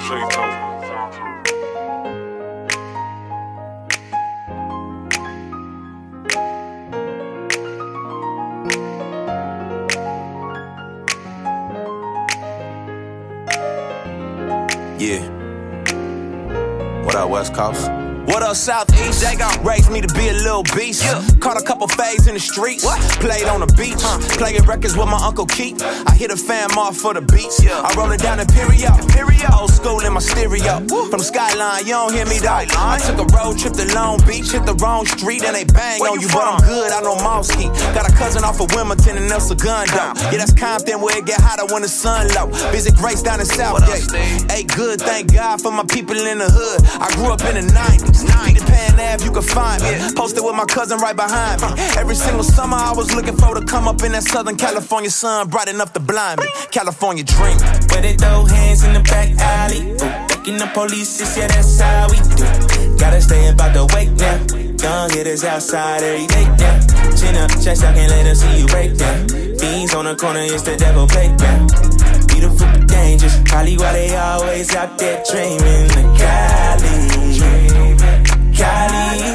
Yeah. What up, West Coast? What up, Southeast? Raised me to be a little beast. Caught a couple fades in the streets. Played on the beach. Playing records with my Uncle Keith. I hit a fam off for the beats. I roll it down Imperial. Old school in my stereo. From Skyline, you don't hear me though. I took a road trip to Long Beach. Hit the wrong street and they bang on you. But I'm good, I know Mosky. Got a cousin off of Wilmington and El Segundo. Yeah, that's Compton where it get hotter when the sun low. Visit Grace down in Southgate. Hey, good, thank God for my people in the hood. I grew up in the 90s. Peter Pan Ave, you can find me. Posted with my cousin right behind me. Every single summer I was looking for to come up in that Southern California sun, bright enough to blind me. California dream. Where they throw hands in the back alley. Ducking the police, yeah, that's how we do. Gotta stay about the wake now. Young hitters outside every day now. Chin up, chest out, can't let them see you break down. Fiends on the corner, it's the devil playground. Beautiful but dangerous, probably why they always out there dreaming. The Cali. Cali,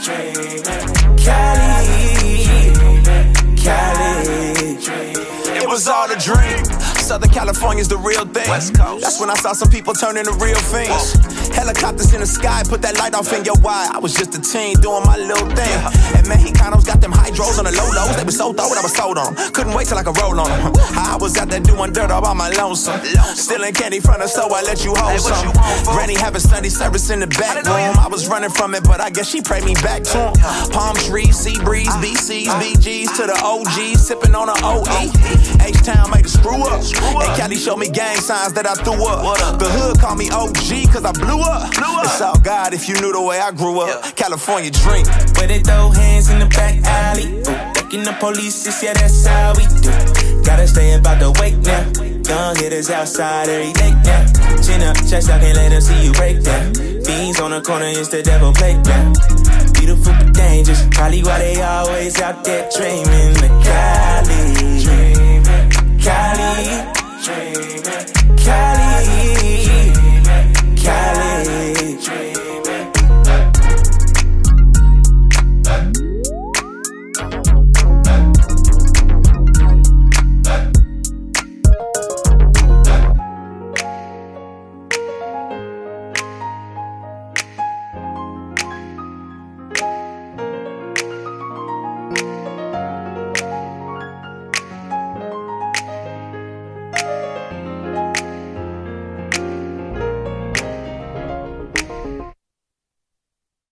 it was all a dream. Southern California's the real thing. West Coast. That's when I saw some people turn into real fiends. Helicopters in the sky, put that light off in your eye. I was just a teen doing my little thing. And Mexicanos got them hydros on the low lows. They were so throw it, I was sold on them. Couldn't wait till I could roll on them. I was out there doing dirt all by my lonesome. Stealing candy from her, so I let you hold some. Granny having Sunday service in the back room. I was running from it, but I guess she prayed me back to him. Palm trees, sea breeze, BCs, BGs to the OGs, sipping on an OE. H-Town made a screw up. And Cali showed me gang signs that I threw up. The hood called me OG cause I blew up. It's all God if you knew the way I grew up. California dream. Where they throw hands in the back alley. Ducking the police, yeah, that's how we do. Gotta stay about the wake now. Young hitters outside every day now. Chin up, chest out, can't let them see you break down. Fiends on the corner, it's the devil playground. Beautiful but dangerous, probably why they always out there dreaming. The Cali, Cali.